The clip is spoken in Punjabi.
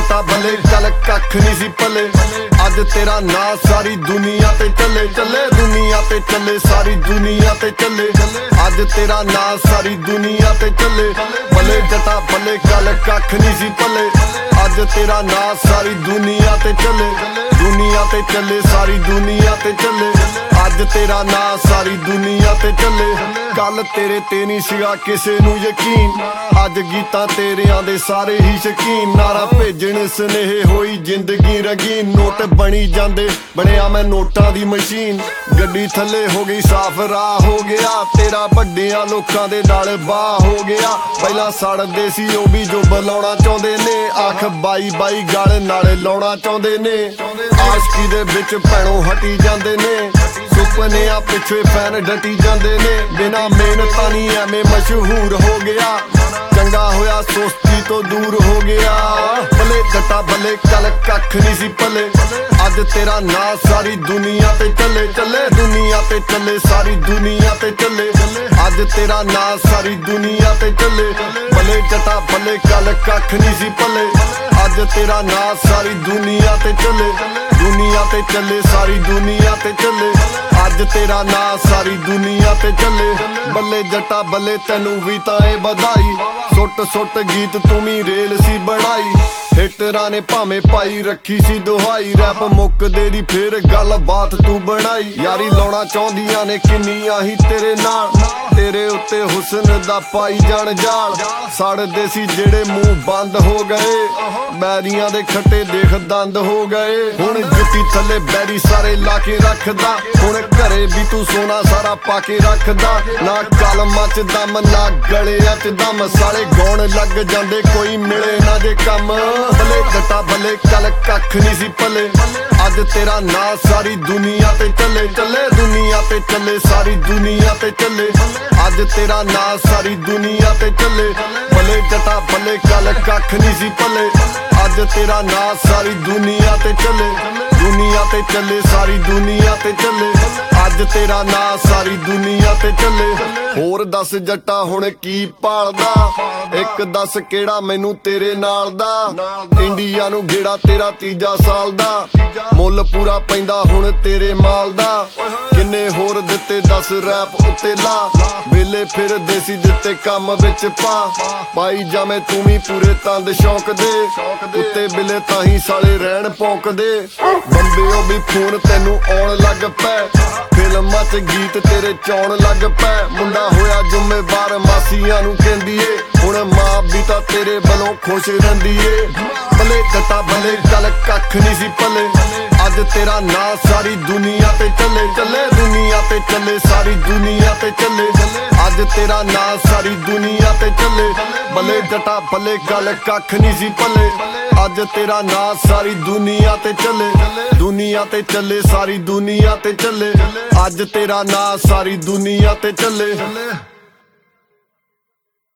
ਜੱਟਾ ਬੱਲੇ ਚੱਲ ਕੱਖ ਨਹੀਂ ਸੀ ਪੱਲੇ ਅੱਜ ਤੇਰਾ ਨਾਂ ਸਾਰੀ ਦੁਨੀਆ ਤੇ ਚੱਲੇ ਚੱਲੇ ਦੁਨੀਆ ਤੇ ਚੱਲੇ ਸਾਰੀ ਦੁਨੀਆ ਤੇ ਚੱਲੇ ਅੱਜ ਤੇਰਾ ਨਾਂ ਸਾਰੀ ਦੁਨੀਆ ਤੇ ਚੱਲੇ ਬੱਲੇ ਜੱਟਾ ਬੱਲੇ ਚੱਲ ਕੱਖ ਨਹੀਂ ਸੀ ਪੱਲੇ ਅੱਜ ਤੇਰਾ ਨਾਂ ਸਾਰੀ ਦੁਨੀਆ ਤੇ ਚੱਲੇ ਦੁਨੀਆ ਤੇ ਚੱਲੇ ਸਾਰੀ ਦੁਨੀਆ ਤੇ ਚੱਲੇ ਅੱਜ ਤੇਰਾ ਨਾਂ ਸਾਰੀ ਦੁਨੀਆ ਤੇ ਚੱਲੇ ਕੱਲ ਤੇਰੇ ਤੇ ਨਹੀਂ ਸੀਗਾ ਕਿਸੇ ਨੂੰ ਯਕੀਨ ਅੱਜ ਗੀਤਾਂ ਤੇਰਿਆਂ ਦੇ ਸਾਰੇ ਹੀ ਸ਼ਕੀਨ ਨਾਰਾ ਭੇਜਣ ਸਨੇਹ ਹੋਈ ਜ਼ਿੰਦਗੀ ਰੰਗੀਨ ਨੋਟ ਬਣੀ ਜਾਂਦੇ ਬਣਿਆ ਮੈਂ ਨੋਟਾਂ ਦੀ ਮਸ਼ੀਨ ਗੱਡੀ ਥੱਲੇ ਹੋ ਗਈ ਸਾਫ਼ ਰਾਹ ਹੋ ਗਿਆ ਤੇਰਾ ਵੱਡਿਆਂ ਲੋਕਾਂ ਦੇ ਨਾਲ ਬਾਹ ਹੋ ਗਿਆ ਪਹਿਲਾਂ ਸੜਦੇ ਸੀ ਉਹ ਵੀ ਜੋ ਬੁਲਾਉਣਾ ਚਾਹੁੰਦੇ ਨੇ ਅੱਖ ਬਾਈ ਬਾਈ ਗਲ ਨਾਲ ਲਾਉਣਾ ਚਾਹੁੰਦੇ ਨੇ ਆਸ਼ਕੀ ਦੇ ਵਿੱਚ ਭੈਣੋਂ ਹਟੀ ਜਾਂਦੇ ਨੇ ਸੁਪਨਿਆਂ ਪਿੱਛੇ ਫੈਨ ਡਟੀ ਜਾਂਦੇ ਨੇ ਬਿਨਾਂ ਮਿਹਨਤਾਂ ਨਹੀਂ ਐਵੇਂ ਮਸ਼ਹੂਰ ਹੋ ਗਿਆ ਚੰਗਾ ਹੋਇਆ ਸੁਸਤੀ ਤੋਂ ਦੂਰ ਹੋ ਗਿਆ ਬੱਲੇ ਜੱਟਾ ਬੱਲੇ ਚੱਲ ਕੱਖ ਨਹੀਂ ਸੀ ਪੱਲੇ ਅੱਜ ਤੇਰਾ ਨਾਂ ਸਾਰੀ ਦੁਨੀਆ ਤੇ ਚੱਲੇ ਚੱਲੇ ਦੁਨੀਆ ਤੇ ਚੱਲੇ ਸਾਰੀ ਦੁਨੀਆ ਤੇ ਚੱਲੇ ਅੱਜ ਤੇਰਾ ਨਾਂ ਸਾਰੀ ਦੁਨੀਆ ਤੇ ਚੱਲੇ ਬੱਲੇ ਜੱਟਾ ਬੱਲੇ ਚੱਲ ਕੱਖ ਨਹੀਂ ਸੀ ਪੱਲੇ ਅੱਜ ਤੇਰਾ ਨਾਂ ਸਾਰੀ ਦੁਨੀਆ ਤੇ ਚੱਲੇ ਦੁਨੀਆ ਤੇ ਚੱਲੇ ਸਾਰੀ ਦੁਨੀਆ ਤੇ ਚੱਲੇ ਅੱਜ ਤੇਰਾ ਨਾਂ ਸਾਰੀ ਦੁਨੀਆ ਤੇ ਚੱਲੇ ਬੱਲੇ ਜੱਟਾ ਬੱਲੇ ਤੈਨੂੰ ਵੀ ਤਾਂ ਇਹ ਵਧਾਈ ਸੁੱਟ ਸੁੱਟ ਗੀਤ ਤੂੰ ਵੀ ਰੇਲ ਸੀ ਬਣਾਈ ਹਿੱਟਰਾਂ ਨੇ ਭਾਵੇਂ ਪਾਈ ਰੱਖੀ ਸੀ ਦੁਹਾਈ ਰੈਪ ਮੁੱਕਦੇ ਦੀ ਫੇਰ ਗੱਲ ਬਾਤ ਤੂੰ ਬਣਾਈ ਯਾਰੀ ਲਾਉਣਾ ਚਾਹੁੰਦੀਆਂ ਨੇ ਕਿੰਨੀਆਂ ਹੀ ਤੇਰੇ ਨਾਲ ਤੇਰੇ ਉੱਤੇ ਹੁਸਨ ਦਾ ਪਾਈ ਜਾਣ ਜਾਲ ਸੜਦੇ ਸੀ ਜਿਹੜੇ ਮੂੰਹ ਬੰਦ ਹੋ ਗਏ ਬੈਰੀਆਂ ਦੇ ਖੱਟੇ ਦੇਖ ਦੰਦ ਹੋ ਗਏ ਹੁਣ ਜੁੱਤੀ ਥੱਲੇ ਬੈਰੀ ਸਾਰੇ ਲਾ ਕੇ ਰੱਖਦਾ ਹੁਣ ਘਰੇ ਵੀ ਤੂੰ ਸੋਨਾ ਸਾਰਾ ਪਾ ਕੇ ਰੱਖਦਾ ਨਾ ਕਲਮਾਂ ਚ ਦਮ ਨਾ ਗਲਿਆਂ ਚ ਦਮ ਸਾਲੇ ਗਾਉਣ ਲੱਗ ਜਾਂਦੇ ਕੋਈ ਮਿਲੇ ਨਾ ਜੇ ਕੰਮ ਬੱਲੇ ਜੱਟਾ ਬੱਲੇ ਚੱਲ ਕੱਖ ਨਹੀਂ ਸੀ ਪੱਲੇ ਅੱਜ ਤੇਰਾ ਨਾਂ ਸਾਰੀ ਦੁਨੀਆ ਤੇ ਚੱਲੇ ਚੱਲੇ ਦੁਨੀਆ ਤੇ ਚੱਲੇ ਸਾਰੀ ਦੁਨੀਆ ਤੇ ਚੱਲੇ ਅੱਜ ਤੇਰਾ ਨਾਂ ਸਾਰੀ ਦੁਨੀਆ ਤੇ ਚੱਲੇ ਬੱਲੇ ਜੱਟਾ ਬੱਲੇ ਚੱਲ ਕੱਖ ਨਹੀਂ ਸੀ ਪੱਲੇ ਅੱਜ ਤੇਰਾ ਨਾਂ ਸਾਰੀ ਦੁਨੀਆ ਤੇ ਚੱਲੇ ਦੁਨੀਆ ਤੇ ਚੱਲੇ ਸਾਰੀ ਦੁਨੀਆ ਤੇ ਚੱਲੇ ਅੱਜ ਤੇਰਾ ਨਾਂ ਸਾਰੀ ਦੁਨੀਆ ਤੇ ਚੱਲੇ ਹੋਰ ਦੱਸ ਜੱਟਾ ਹੁਣ ਕੀ ਭਾਲਦਾ ਇੱਕ ਦੱਸ ਕਿਹੜਾ ਮੈਨੂੰ ਤੇਰੇ ਨਾਲ ਦਾ ਇੰਡੀਆ ਨੂੰ ਗੇੜਾ ਤੇਰਾ ਤੀਜਾ ਸਾਲ ਦਾ ਮੁੱਲ ਪੂਰਾ ਪੈਂਦਾ ਹੁਣ ਤੇਰੇ ਮਾਲ ਦਾ ਕਿੰਨੇ ਹੋਰ ਦਿੱਤੇ ਦੱਸ ਰੈਪ ਉੱਤੇ ਲਾ ਵੇਲੇ ਫਿਰਦੇ ਸੀ ਦਿੱਤੇ ਕੰਮ ਵਿੱਚ ਪਾਈ ਜਾਵੇਂ ਤੂੰ ਵੀ ਪੂਰੇ ਤੰਦ ਸ਼ੌਕ ਦੇ ਉੱਤੇ ਬਿਲੇ ਤਾਂ ਹੀ ਸਾਲੇ ਰਹਿਣ ਭੌਂਕਦੇ ਬੰਬਿਓ ਵੀ ਫੋਨ ਤੈਨੂੰ ਆਉਣ ਲੱਗ ਪੈ ਫਿਲਮਾਂ 'ਚ ਗੀਤ ਤੇਰੇ ਚਾਉਣ ਲੱਗ ਪੈ ਮੁੰਡਾ ਹੋਇਆ ਜ਼ਿੰਮੇਵਾਰ ਮਾਸੀਆਂ ਨੂੰ ਕਹਿੰਦੀ ਏ ਹੁਣ ਮਾਂ ਵੀ ਤਾਂ ਤੇਰੇ ਵੱਲੋਂ ਖੁਸ਼ ਰਹਿੰਦੀ ਏ ਬੱਲੇ ਜੱਟਾ ਬੱਲੇ ਚੱਲ ਕੱਖ ਨਹੀਂ ਸੀ ਪੱਲੇ ਅੱਜ ਤੇਰਾ ਨਾਂ ਸਾਰੀ ਦੁਨੀਆ ਤੇ ਚੱਲੇ ਚੱਲੇ ਦੁਨੀਆ ਤੇ ਚੱਲੇ ਸਾਰੀ ਦੁਨੀਆ ਤੇ ਚੱਲੇ ਅੱਜ ਤੇਰਾ ਨਾਂ ਸਾਰੀ ਦੁਨੀਆ ਤੇ ਚੱਲੇ ਬੱਲੇ ਜੱਟਾ ਬੱਲੇ ਗੱਲ ਕੱਖ ਨਹੀਂ ਸੀ ਪੱਲੇ ਅੱਜ ਤੇਰਾ ਨਾਂ ਸਾਰੀ ਦੁਨੀਆ ਤੇ ਚੱਲੇ ਦੁਨੀਆ ਤੇ ਚੱਲੇ ਸਾਰੀ ਦੁਨੀਆ ਤੇ ਚੱਲੇ ਅੱਜ ਤੇਰਾ ਨਾਂ ਸਾਰੀ ਦੁਨੀਆ ਤੇ ਚੱਲੇ